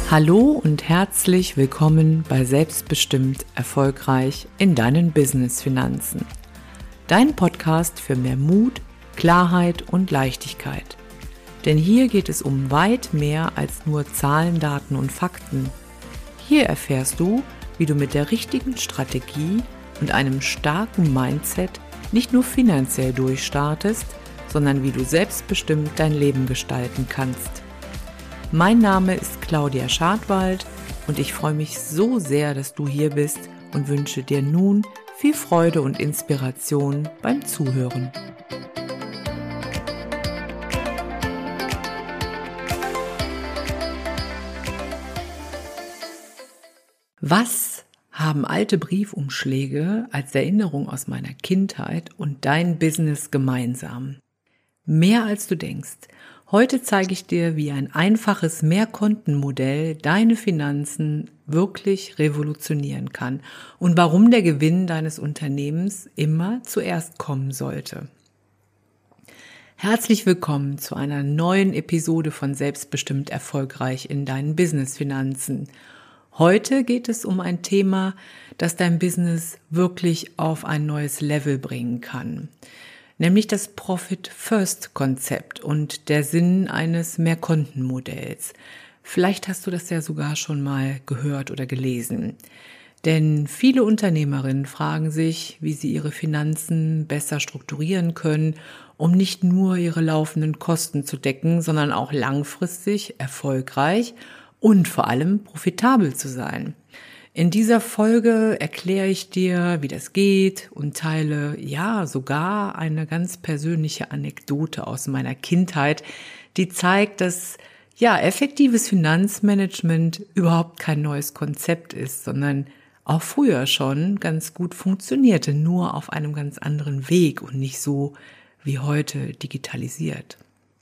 Hallo und herzlich willkommen bei Selbstbestimmt erfolgreich in deinen Business-Finanzen. Dein Podcast für mehr Mut, Klarheit und Leichtigkeit. Denn hier geht es um weit mehr als nur Zahlen, Daten und Fakten. Hier erfährst du, wie du mit der richtigen Strategie und einem starken Mindset nicht nur finanziell durchstartest, sondern wie du selbstbestimmt dein Leben gestalten kannst. Mein Name ist Claudia Schadwald und ich freue mich so sehr, dass du hier bist und wünsche dir nun viel Freude und Inspiration beim Zuhören. Was haben alte Briefumschläge als Erinnerung aus meiner Kindheit und dein Business gemeinsam? Mehr als du denkst. Heute zeige ich dir, wie ein einfaches Mehrkontenmodell deine Finanzen wirklich revolutionieren kann und warum der Gewinn deines Unternehmens immer zuerst kommen sollte. Herzlich willkommen zu einer neuen Episode von Selbstbestimmt erfolgreich in deinen Business-Finanzen. Heute geht es um ein Thema, das dein Business wirklich auf ein neues Level bringen kann. Nämlich das Profit-First-Konzept und der Sinn eines Mehrkontenmodells. Vielleicht hast du das ja sogar schon mal gehört oder gelesen. Denn viele Unternehmerinnen fragen sich, wie sie ihre Finanzen besser strukturieren können, um nicht nur ihre laufenden Kosten zu decken, sondern auch langfristig erfolgreich und vor allem profitabel zu sein. In dieser Folge erkläre ich dir, wie das geht und teile sogar eine ganz persönliche Anekdote aus meiner Kindheit, die zeigt, dass effektives Finanzmanagement überhaupt kein neues Konzept ist, sondern auch früher schon ganz gut funktionierte, nur auf einem ganz anderen Weg und nicht so wie heute digitalisiert.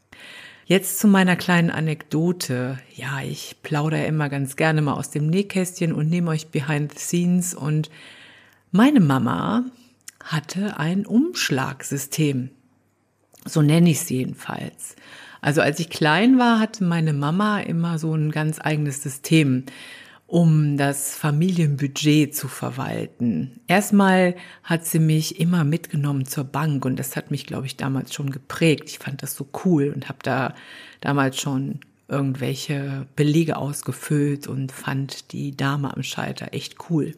Jetzt zu meiner kleinen Anekdote. Ja, ich plaudere immer ganz gerne mal aus dem Nähkästchen und nehme euch behind the scenes. Und meine Mama hatte ein Umschlagsystem. So nenne ich es jedenfalls. Also als ich klein war, hatte meine Mama immer so ein ganz eigenes System, um das Familienbudget zu verwalten. Erstmal hat sie mich immer mitgenommen zur Bank und das hat mich, glaube ich, damals schon geprägt. Ich fand das so cool und habe da damals schon irgendwelche Belege ausgefüllt und fand die Dame am Schalter echt cool.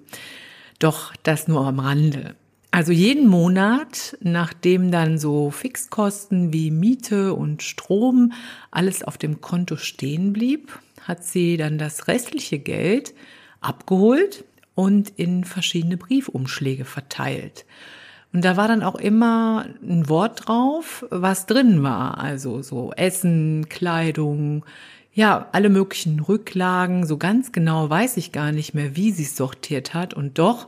Doch das nur am Rande. Also jeden Monat, nachdem dann so Fixkosten wie Miete und Strom alles auf dem Konto stehen blieb, hat sie dann das restliche Geld abgeholt und in verschiedene Briefumschläge verteilt. Und da war dann auch immer ein Wort drauf, was drin war. Also so Essen, Kleidung, alle möglichen Rücklagen. So ganz genau weiß ich gar nicht mehr, wie sie es sortiert hat. Und doch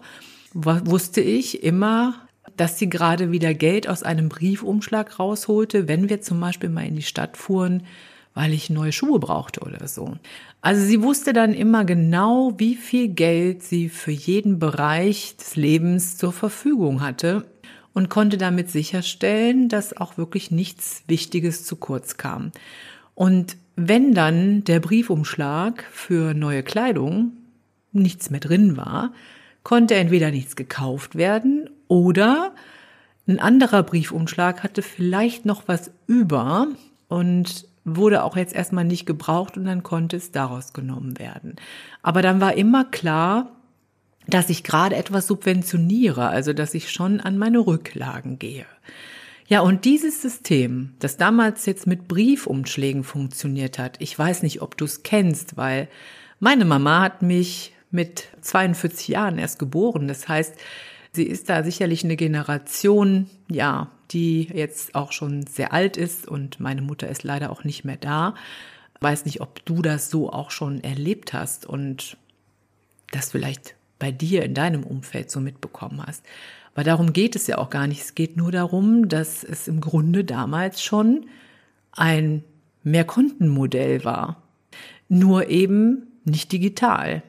wusste ich immer, dass sie gerade wieder Geld aus einem Briefumschlag rausholte, wenn wir zum Beispiel mal in die Stadt fuhren, weil ich neue Schuhe brauchte oder so. Also sie wusste dann immer genau, wie viel Geld sie für jeden Bereich des Lebens zur Verfügung hatte und konnte damit sicherstellen, dass auch wirklich nichts Wichtiges zu kurz kam. Und wenn dann der Briefumschlag für neue Kleidung nichts mehr drin war, konnte entweder nichts gekauft werden oder ein anderer Briefumschlag hatte vielleicht noch was über und wurde auch jetzt erstmal nicht gebraucht und dann konnte es daraus genommen werden. Aber dann war immer klar, dass ich gerade etwas subventioniere, also dass ich schon an meine Rücklagen gehe. Ja, und dieses System, das damals jetzt mit Briefumschlägen funktioniert hat, ich weiß nicht, ob du es kennst, weil meine Mama hat mich mit 42 Jahren erst geboren. Das heißt, sie ist da sicherlich eine Generation, die jetzt auch schon sehr alt ist und meine Mutter ist leider auch nicht mehr da. Ich weiß nicht, ob du das so auch schon erlebt hast und das vielleicht bei dir in deinem Umfeld so mitbekommen hast. Aber darum geht es ja auch gar nicht. Es geht nur darum, dass es im Grunde damals schon ein Mehrkontenmodell war. Nur eben nicht digital.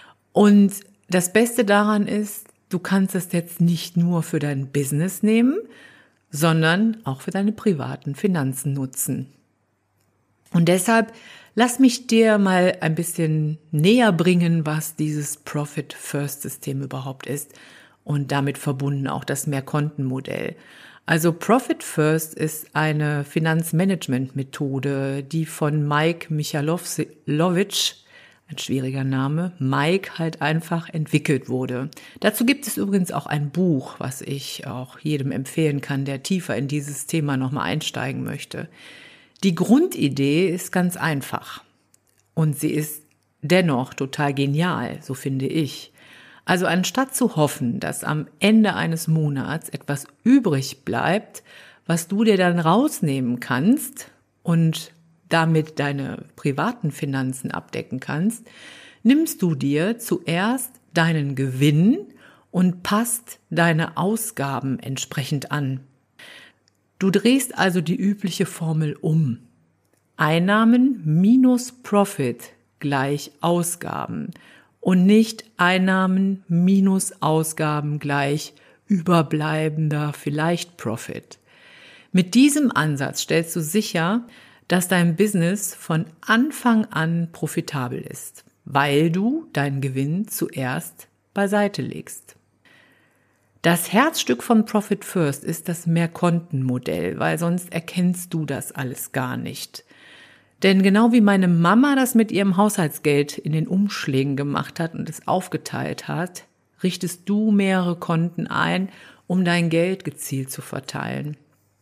Und das Beste daran ist, du kannst es jetzt nicht nur für dein Business nehmen, sondern auch für deine privaten Finanzen nutzen. Und deshalb Lass mich dir mal ein bisschen näher bringen, was dieses Profit-First-System überhaupt ist und damit verbunden auch das Mehrkontenmodell. Also Profit First ist eine Finanzmanagement-Methode, die von Mike Michalowicz, ein schwieriger Name, Mike halt einfach entwickelt wurde. Dazu gibt es übrigens auch ein Buch, was ich auch jedem empfehlen kann, der tiefer in dieses Thema nochmal einsteigen möchte. Die Grundidee ist ganz einfach und sie ist dennoch total genial, so finde ich. Also anstatt zu hoffen, dass am Ende eines Monats etwas übrig bleibt, was du dir dann rausnehmen kannst und damit deine privaten Finanzen abdecken kannst, nimmst du dir zuerst deinen Gewinn und passt deine Ausgaben entsprechend an. Du drehst also die übliche Formel um. Einnahmen minus Profit gleich Ausgaben und nicht Einnahmen minus Ausgaben gleich überbleibender vielleicht Profit. Mit diesem Ansatz stellst du sicher, dass dein Business von Anfang an profitabel ist, weil du deinen Gewinn zuerst beiseite legst. Das Herzstück von Profit First ist das Mehrkontenmodell, weil sonst erkennst du das alles gar nicht. Denn genau wie meine Mama das mit ihrem Haushaltsgeld in den Umschlägen gemacht hat und es aufgeteilt hat, richtest du mehrere Konten ein, um dein Geld gezielt zu verteilen.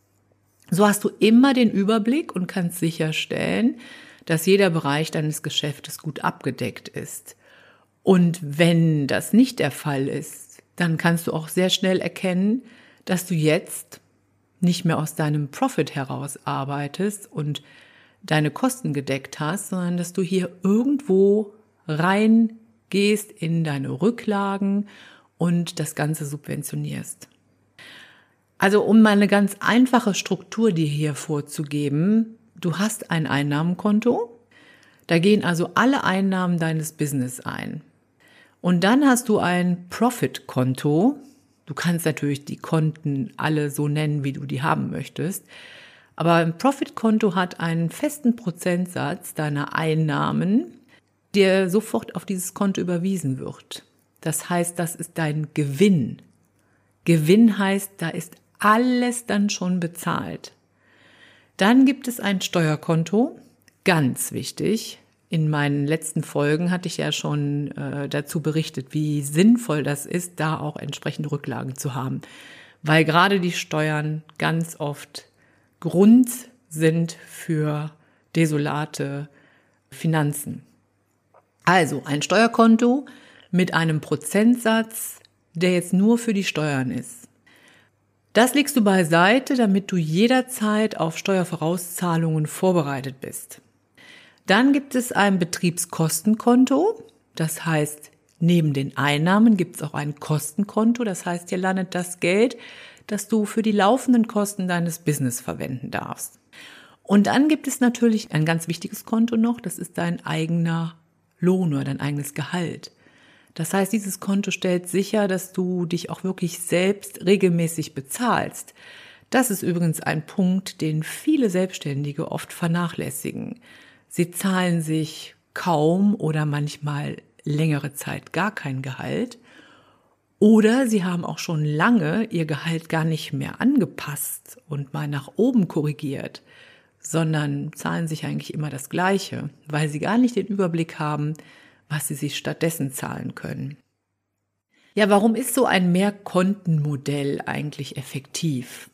So hast du immer den Überblick und kannst sicherstellen, dass jeder Bereich deines Geschäftes gut abgedeckt ist. Und wenn das nicht der Fall ist, dann kannst du auch sehr schnell erkennen, dass du jetzt nicht mehr aus deinem Profit heraus arbeitest und deine Kosten gedeckt hast, sondern dass du hier irgendwo reingehst in deine Rücklagen und das Ganze subventionierst. Also um mal eine ganz einfache Struktur dir hier vorzugeben, du hast ein Einnahmenkonto, da gehen also alle Einnahmen deines Business ein. Und dann hast du ein Profit-Konto. Du kannst natürlich die Konten alle so nennen, wie du die haben möchtest. Aber ein Profit-Konto hat einen festen Prozentsatz deiner Einnahmen, der sofort auf dieses Konto überwiesen wird. Das heißt, das ist dein Gewinn. Gewinn heißt, da ist alles dann schon bezahlt. Dann gibt es ein Steuerkonto, ganz wichtig. In meinen letzten Folgen hatte ich ja schon dazu berichtet, wie sinnvoll das ist, da auch entsprechende Rücklagen zu haben. Weil gerade die Steuern ganz oft Grund sind für desolate Finanzen. Also ein Steuerkonto mit einem Prozentsatz, der jetzt nur für die Steuern ist. Das legst du beiseite, damit du jederzeit auf Steuervorauszahlungen vorbereitet bist. Dann gibt es ein Betriebskostenkonto, das heißt, neben den Einnahmen gibt es auch ein Kostenkonto, das heißt, hier landet das Geld, das du für die laufenden Kosten deines Business verwenden darfst. Und dann gibt es natürlich ein ganz wichtiges Konto noch, das ist dein eigener Lohn oder dein eigenes Gehalt. Das heißt, dieses Konto stellt sicher, dass du dich auch wirklich selbst regelmäßig bezahlst. Das ist übrigens ein Punkt, den viele Selbstständige oft vernachlässigen. Sie zahlen sich kaum oder manchmal längere Zeit gar kein Gehalt. Oder sie haben auch schon lange ihr Gehalt gar nicht mehr angepasst und mal nach oben korrigiert, sondern zahlen sich eigentlich immer das Gleiche, weil sie gar nicht den Überblick haben, was sie sich stattdessen zahlen können. Ja, warum ist so ein Mehrkontenmodell eigentlich effektiv?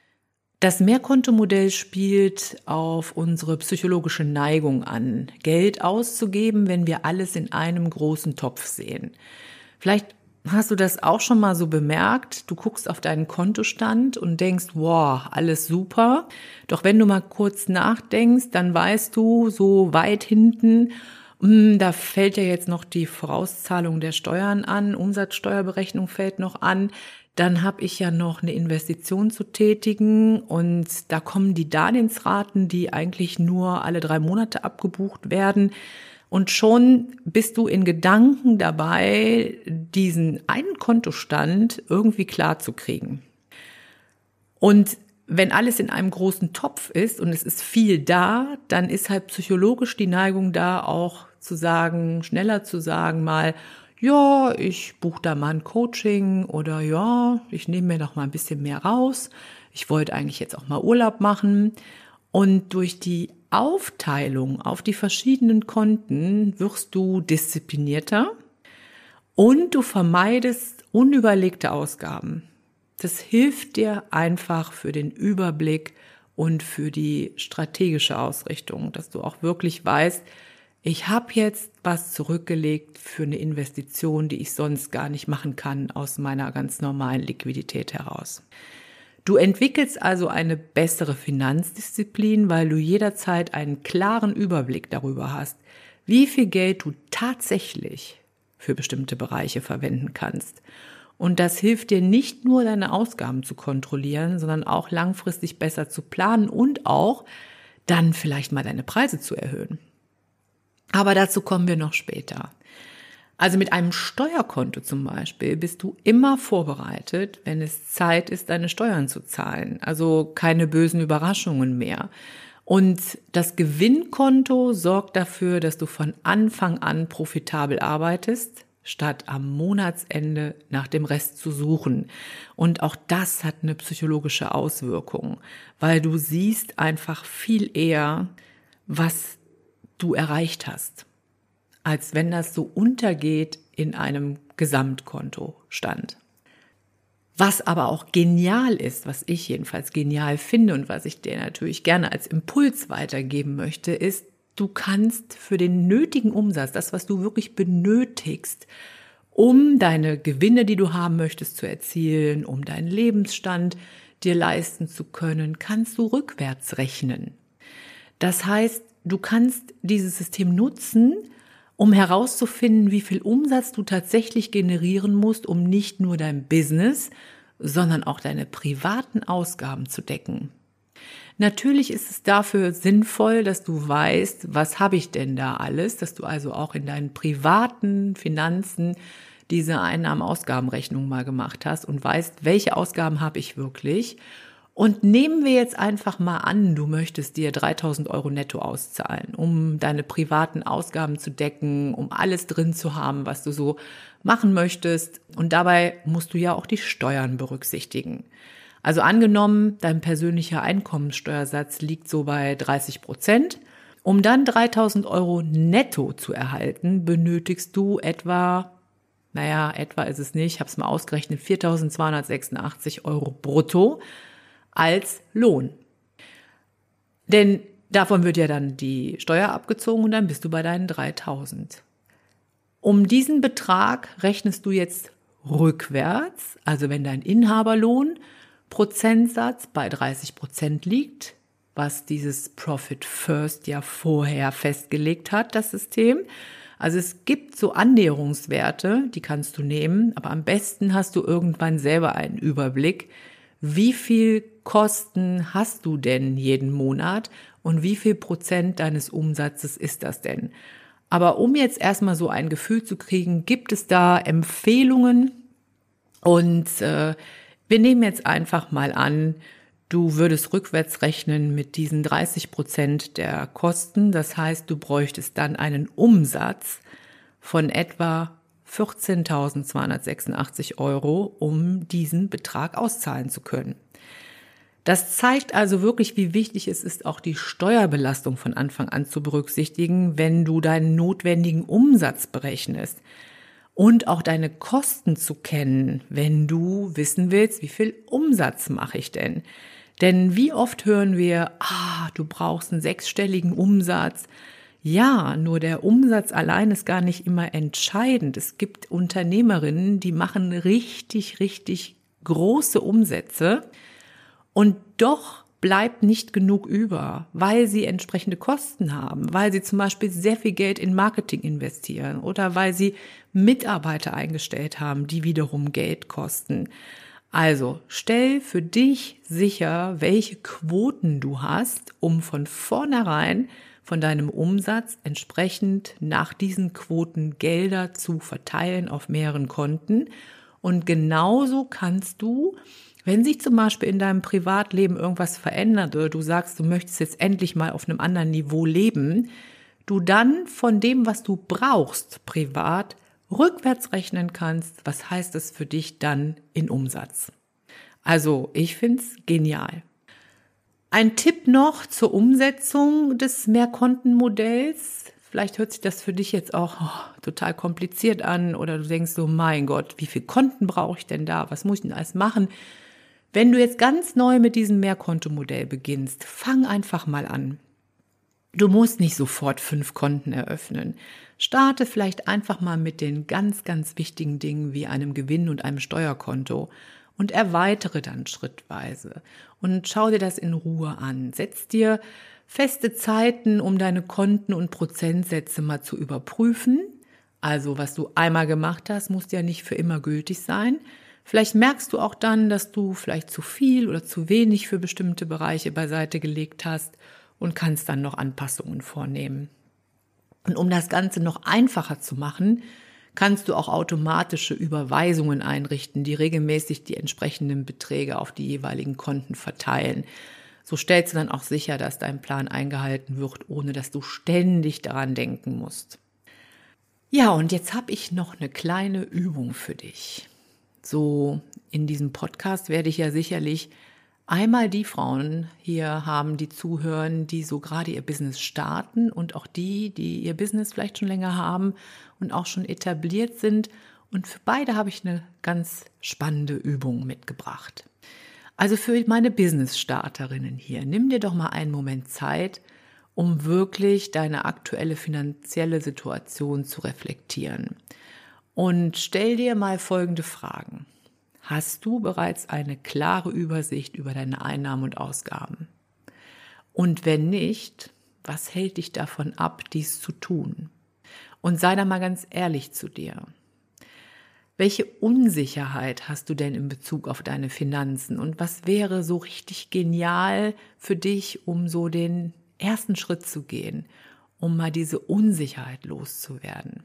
Das Mehrkontomodell spielt auf unsere psychologische Neigung an, Geld auszugeben, wenn wir alles in einem großen Topf sehen. Vielleicht hast du das auch schon mal so bemerkt. Du guckst auf deinen Kontostand und denkst, wow, alles super. Doch wenn du mal kurz nachdenkst, dann weißt du, so weit hinten, da fällt ja jetzt noch die Vorauszahlung der Steuern an, Umsatzsteuerberechnung fällt noch an. Dann habe ich ja noch eine Investition zu tätigen und da kommen die Darlehensraten, die eigentlich nur alle 3 Monate abgebucht werden. Und schon bist du in Gedanken dabei, diesen einen Kontostand irgendwie klar zu kriegen. Und wenn alles in einem großen Topf ist und es ist viel da, dann ist halt psychologisch die Neigung da, auch zu sagen, schneller zu sagen mal, ja, ich buche da mal ein Coaching oder ja, ich nehme mir noch mal ein bisschen mehr raus. Ich wollte eigentlich jetzt auch mal Urlaub machen. Und durch die Aufteilung auf die verschiedenen Konten wirst du disziplinierter und du vermeidest unüberlegte Ausgaben. Das hilft dir einfach für den Überblick und für die strategische Ausrichtung, dass du auch wirklich weißt, ich habe jetzt was zurückgelegt für eine Investition, die ich sonst gar nicht machen kann aus meiner ganz normalen Liquidität heraus. Du entwickelst also eine bessere Finanzdisziplin, weil du jederzeit einen klaren Überblick darüber hast, wie viel Geld du tatsächlich für bestimmte Bereiche verwenden kannst. Und das hilft dir nicht nur, deine Ausgaben zu kontrollieren, sondern auch langfristig besser zu planen und auch dann vielleicht mal deine Preise zu erhöhen. Aber dazu kommen wir noch später. Also mit einem Steuerkonto zum Beispiel bist du immer vorbereitet, wenn es Zeit ist, deine Steuern zu zahlen. Also keine bösen Überraschungen mehr. Und das Gewinnkonto sorgt dafür, dass du von Anfang an profitabel arbeitest, statt am Monatsende nach dem Rest zu suchen. Und auch das hat eine psychologische Auswirkung, weil du siehst einfach viel eher, was du erreicht hast, als wenn das so untergeht in einem Gesamtkontostand. Was aber auch genial ist, was ich jedenfalls genial finde und was ich dir natürlich gerne als Impuls weitergeben möchte, ist, du kannst für den nötigen Umsatz, das, was du wirklich benötigst, um deine Gewinne, die du haben möchtest, zu erzielen, um deinen Lebensstand dir leisten zu können, kannst du rückwärts rechnen. Das heißt, du kannst dieses System nutzen, um herauszufinden, wie viel Umsatz du tatsächlich generieren musst, um nicht nur dein Business, sondern auch deine privaten Ausgaben zu decken. Natürlich ist es dafür sinnvoll, dass du weißt, was habe ich denn da alles, dass du also auch in deinen privaten Finanzen diese Einnahmen-Ausgabenrechnung mal gemacht hast und weißt, welche Ausgaben habe ich wirklich. Und nehmen wir jetzt einfach mal an, du möchtest dir 3.000 € netto auszahlen, um deine privaten Ausgaben zu decken, um alles drin zu haben, was du so machen möchtest. Und dabei musst du ja auch die Steuern berücksichtigen. Also angenommen, dein persönlicher Einkommenssteuersatz liegt so bei 30%. Um dann 3.000 € netto zu erhalten, benötigst du etwa ist es nicht, ich habe es mal ausgerechnet, 4.286 € brutto als Lohn. Denn davon wird ja dann die Steuer abgezogen und dann bist du bei deinen 3.000. Um diesen Betrag rechnest du jetzt rückwärts, also wenn dein Inhaberlohn Prozentsatz bei 30% liegt, was dieses Profit First ja vorher festgelegt hat, das System. Also es gibt so Annäherungswerte, die kannst du nehmen, aber am besten hast du irgendwann selber einen Überblick, wie viel Kosten hast du denn jeden Monat und wie viel Prozent deines Umsatzes ist das denn? Aber um jetzt erstmal so ein Gefühl zu kriegen, gibt es da Empfehlungen und wir nehmen jetzt einfach mal an, du würdest rückwärts rechnen mit diesen 30% der Kosten. Das heißt, du bräuchtest dann einen Umsatz von etwa 14.286 €, um diesen Betrag auszahlen zu können. Das zeigt also wirklich, wie wichtig es ist, auch die Steuerbelastung von Anfang an zu berücksichtigen, wenn du deinen notwendigen Umsatz berechnest. Und auch deine Kosten zu kennen, wenn du wissen willst, wie viel Umsatz mache ich denn? Denn wie oft hören wir, du brauchst einen 6-stelligen Umsatz. Ja, nur der Umsatz allein ist gar nicht immer entscheidend. Es gibt Unternehmerinnen, die machen richtig, richtig große Umsätze und doch bleibt nicht genug über, weil sie entsprechende Kosten haben, weil sie zum Beispiel sehr viel Geld in Marketing investieren oder weil sie Mitarbeiter eingestellt haben, die wiederum Geld kosten. Also stell für dich sicher, welche Quoten du hast, um von vornherein von deinem Umsatz entsprechend nach diesen Quoten Gelder zu verteilen auf mehreren Konten. Und genauso kannst du, wenn sich zum Beispiel in deinem Privatleben irgendwas verändert oder du sagst, du möchtest jetzt endlich mal auf einem anderen Niveau leben, du dann von dem, was du brauchst, privat, rückwärts rechnen kannst. Was heißt das für dich dann in Umsatz? Also, ich finde es genial. Ein Tipp noch zur Umsetzung des Mehrkontenmodells. Vielleicht hört sich das für dich jetzt auch total kompliziert an oder du denkst so, mein Gott, wie viele Konten brauche ich denn da? Was muss ich denn alles machen? Wenn du jetzt ganz neu mit diesem Mehrkontomodell beginnst, fang einfach mal an. Du musst nicht sofort 5 Konten eröffnen. Starte vielleicht einfach mal mit den ganz, ganz wichtigen Dingen wie einem Gewinn- und einem Steuerkonto und erweitere dann schrittweise. Und schau dir das in Ruhe an. Setz dir feste Zeiten, um deine Konten und Prozentsätze mal zu überprüfen. Also was du einmal gemacht hast, muss ja nicht für immer gültig sein. Vielleicht merkst du auch dann, dass du vielleicht zu viel oder zu wenig für bestimmte Bereiche beiseite gelegt hast und kannst dann noch Anpassungen vornehmen. Und um das Ganze noch einfacher zu machen, kannst du auch automatische Überweisungen einrichten, die regelmäßig die entsprechenden Beträge auf die jeweiligen Konten verteilen. So stellst du dann auch sicher, dass dein Plan eingehalten wird, ohne dass du ständig daran denken musst. Ja, und jetzt habe ich noch eine kleine Übung für dich. So in diesem Podcast werde ich ja sicherlich einmal die Frauen hier haben, die zuhören, die so gerade ihr Business starten und auch die ihr Business vielleicht schon länger haben und auch schon etabliert sind. Und für beide habe ich eine ganz spannende Übung mitgebracht. Also für meine Business-Starterinnen hier, nimm dir doch mal einen Moment Zeit, um wirklich deine aktuelle finanzielle Situation zu reflektieren. Und stell dir mal folgende Fragen. Hast du bereits eine klare Übersicht über deine Einnahmen und Ausgaben? Und wenn nicht, was hält dich davon ab, dies zu tun? Und sei da mal ganz ehrlich zu dir. Welche Unsicherheit hast du denn in Bezug auf deine Finanzen? Und was wäre so richtig genial für dich, um so den ersten Schritt zu gehen, um mal diese Unsicherheit loszuwerden?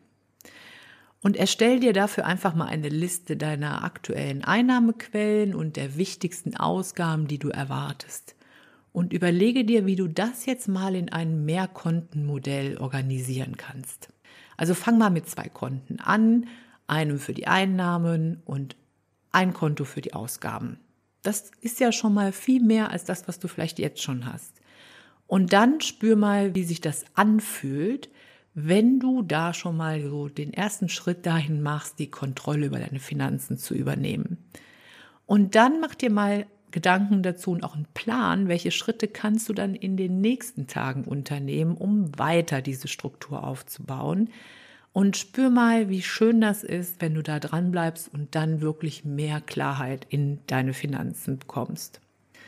Und erstell dir dafür einfach mal eine Liste deiner aktuellen Einnahmequellen und der wichtigsten Ausgaben, die du erwartest. Und überlege dir, wie du das jetzt mal in einem Mehrkontenmodell organisieren kannst. Also fang mal mit 2 Konten an, einem für die Einnahmen und ein Konto für die Ausgaben. Das ist ja schon mal viel mehr als das, was du vielleicht jetzt schon hast. Und dann spür mal, wie sich das anfühlt, wenn du da schon mal so den ersten Schritt dahin machst, die Kontrolle über deine Finanzen zu übernehmen. Und dann mach dir mal Gedanken dazu und auch einen Plan, welche Schritte kannst du dann in den nächsten Tagen unternehmen, um weiter diese Struktur aufzubauen. Und spür mal, wie schön das ist, wenn du da dran bleibst und dann wirklich mehr Klarheit in deine Finanzen bekommst.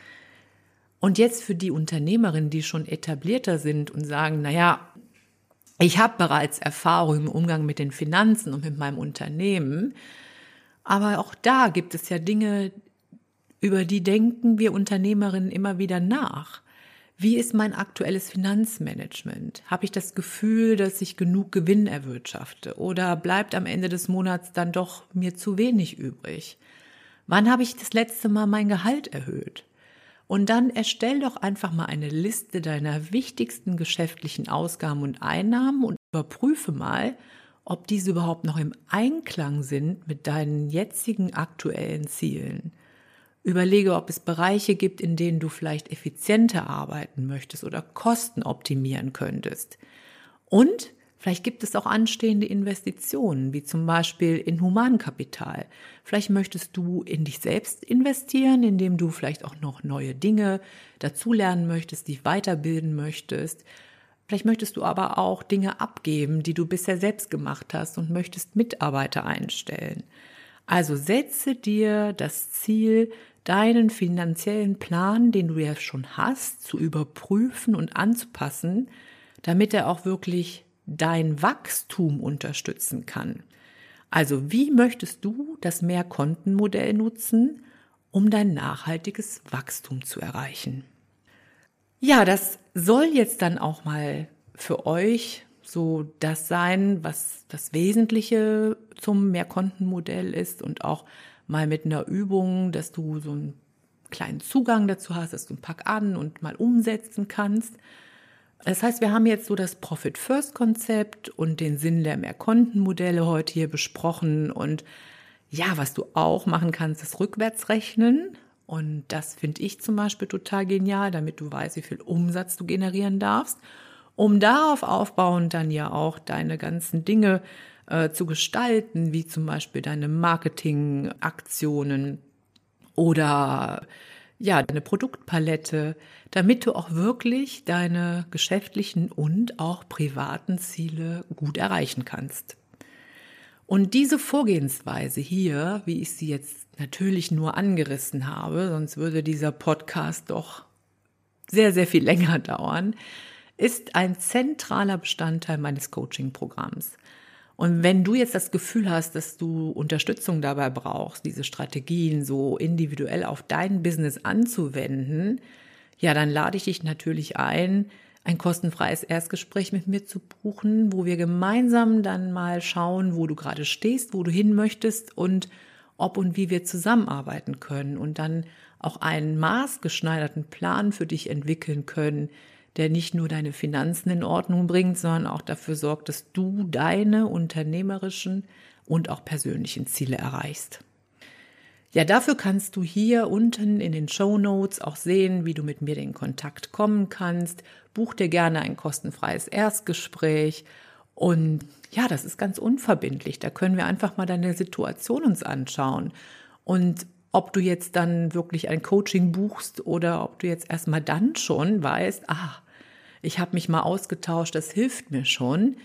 Und jetzt für die Unternehmerinnen, die schon etablierter sind und sagen, naja, ich habe bereits Erfahrung im Umgang mit den Finanzen und mit meinem Unternehmen, aber auch da gibt es ja Dinge, über die denken wir Unternehmerinnen immer wieder nach. Wie ist mein aktuelles Finanzmanagement? Habe ich das Gefühl, dass ich genug Gewinn erwirtschafte? Oder bleibt am Ende des Monats dann doch mir zu wenig übrig? Wann habe ich das letzte Mal mein Gehalt erhöht? Und dann erstell doch einfach mal eine Liste deiner wichtigsten geschäftlichen Ausgaben und Einnahmen und überprüfe mal, ob diese überhaupt noch im Einklang sind mit deinen jetzigen aktuellen Zielen. Überlege, ob es Bereiche gibt, in denen du vielleicht effizienter arbeiten möchtest oder Kosten optimieren könntest. Und vielleicht gibt es auch anstehende Investitionen, wie zum Beispiel in Humankapital. Vielleicht möchtest du in dich selbst investieren, indem du vielleicht auch noch neue Dinge dazulernen möchtest, dich weiterbilden möchtest. Vielleicht möchtest du aber auch Dinge abgeben, die du bisher selbst gemacht hast und möchtest Mitarbeiter einstellen. Also setze dir das Ziel, deinen finanziellen Plan, den du ja schon hast, zu überprüfen und anzupassen, damit er auch wirklich dein Wachstum unterstützen kann. Also wie möchtest du das Mehrkontenmodell nutzen, um dein nachhaltiges Wachstum zu erreichen? Ja, das soll jetzt dann auch mal für euch so das sein, was das Wesentliche zum Mehrkontenmodell ist und auch mal mit einer Übung, dass du so einen kleinen Zugang dazu hast, dass du einen Pack an und mal umsetzen kannst. Das heißt, wir haben jetzt so das Profit-First-Konzept und den Sinn der Mehrkontenmodelle heute hier besprochen. Und ja, was du auch machen kannst, ist Rückwärtsrechnen. Und das finde ich zum Beispiel total genial, damit du weißt, wie viel Umsatz du generieren darfst, um darauf aufbauend dann ja auch deine ganzen Dinge zu gestalten, wie zum Beispiel deine Marketingaktionen oder ja, deine Produktpalette, damit du auch wirklich deine geschäftlichen und auch privaten Ziele gut erreichen kannst. Und diese Vorgehensweise hier, wie ich sie jetzt natürlich nur angerissen habe, sonst würde dieser Podcast doch sehr, sehr viel länger dauern, ist ein zentraler Bestandteil meines Coaching-Programms. Und wenn du jetzt das Gefühl hast, dass du Unterstützung dabei brauchst, diese Strategien so individuell auf dein Business anzuwenden, ja, dann lade ich dich natürlich ein kostenfreies Erstgespräch mit mir zu buchen, wo wir gemeinsam dann mal schauen, wo du gerade stehst, wo du hin möchtest und ob und wie wir zusammenarbeiten können und dann auch einen maßgeschneiderten Plan für dich entwickeln können, der nicht nur deine Finanzen in Ordnung bringt, sondern auch dafür sorgt, dass du deine unternehmerischen und auch persönlichen Ziele erreichst. Ja, dafür kannst du hier unten in den Shownotes auch sehen, wie du mit mir in Kontakt kommen kannst. Buch dir gerne ein kostenfreies Erstgespräch. Und ja, das ist ganz unverbindlich. Da können wir einfach mal deine Situation uns anschauen. Und ob du jetzt dann wirklich ein Coaching buchst oder ob du jetzt erstmal dann schon weißt, ich habe mich mal ausgetauscht, das hilft mir schon.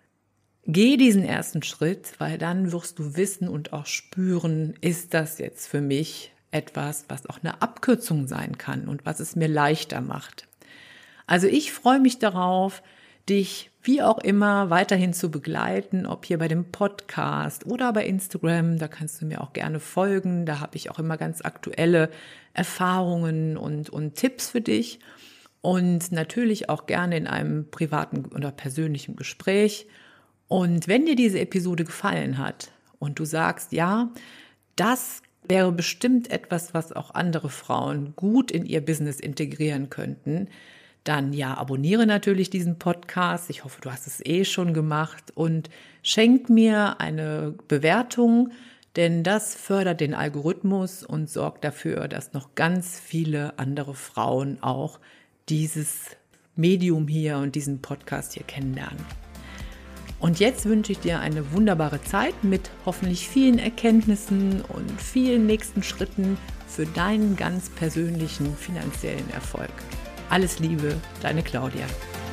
Geh diesen ersten Schritt, weil dann wirst du wissen und auch spüren, ist das jetzt für mich etwas, was auch eine Abkürzung sein kann und was es mir leichter macht. Also ich freue mich darauf, dich wie auch immer weiterhin zu begleiten, ob hier bei dem Podcast oder bei Instagram, da kannst du mir auch gerne folgen, da habe ich auch immer ganz aktuelle Erfahrungen und Tipps für dich und natürlich auch gerne in einem privaten oder persönlichen Gespräch. Und wenn dir diese Episode gefallen hat und du sagst, ja, das wäre bestimmt etwas, was auch andere Frauen gut in ihr Business integrieren könnten, dann ja, abonniere natürlich diesen Podcast. Ich hoffe, du hast es schon gemacht und schenk mir eine Bewertung, denn das fördert den Algorithmus und sorgt dafür, dass noch ganz viele andere Frauen auch dieses Medium hier und diesen Podcast hier kennenlernen. Und jetzt wünsche ich dir eine wunderbare Zeit mit hoffentlich vielen Erkenntnissen und vielen nächsten Schritten für deinen ganz persönlichen finanziellen Erfolg. Alles Liebe, deine Claudia.